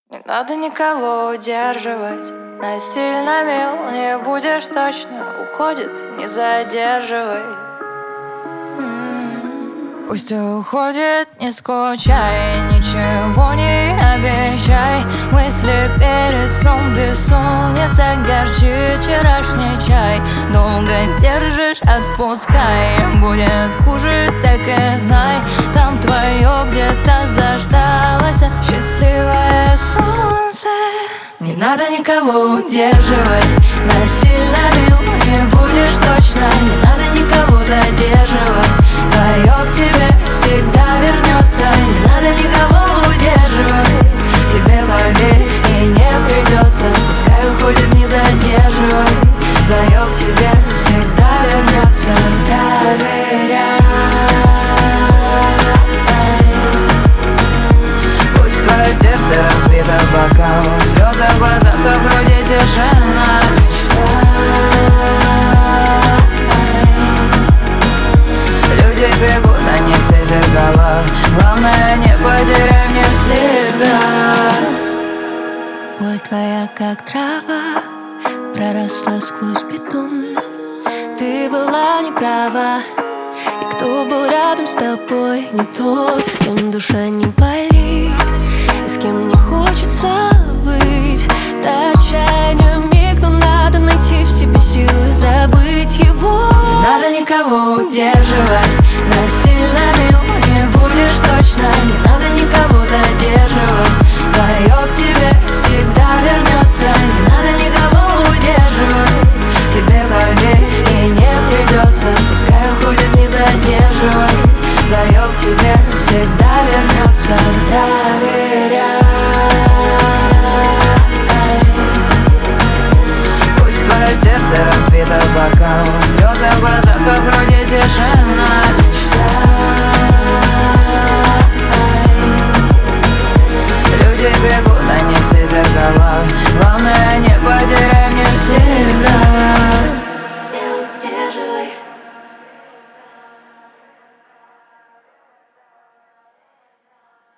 Не надо никого удерживать, насильно мил не будешь точно. Уходит, не задерживай. Пусть уходит, не скучай, ничего не обещай. Мысли перед сном, бессонница, горчит вчерашний чай. Долго держишь, отпускай, будет хуже, так и знай. Там твое где-то заждалось счастливое солнце. Не надо никого удерживать, насильно мил не будешь точно. Не надо никого задерживать, твое к тебе всегда вернется. Не надо никого удерживать, тебе поверь и не придется. Пускай уходит, не задерживай, твое к тебе всегда вернется. Доверяй. Пусть твое сердце разбито в бокал, слезы в глазах, а вроде тишина. Люди бегут, они все зеркала. Главное, не потеряй мне себя. Боль твоя, как трава, проросла сквозь бетон. Ты была неправа, и кто был рядом с тобой, не тот, с кем душа не болит, и с кем не хочется быть. До отчаяния миг, но надо найти в себе силы забыть его. Не надо никого удерживать, насильно мил не будешь точно. Не надо никого задерживать, твое к тебе всегда вернется. Не надо никого удерживать, тебе поверь и не придется. Пускай уходит, не задерживай, твое к тебе всегда вернется. Доверяй. Пусть твое сердце разбито в бокал, слезы в глазах, а вроде